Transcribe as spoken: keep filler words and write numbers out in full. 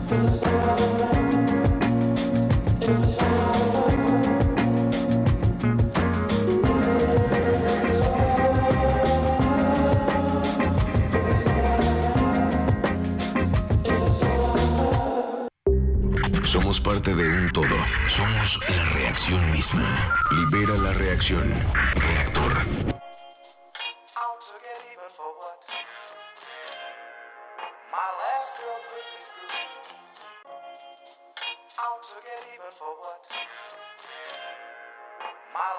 Somos parte de un todo. Somos la reacción misma. Libera la reacción. Reactor. Out to get even for what my last girl put me through. Out to get even for what my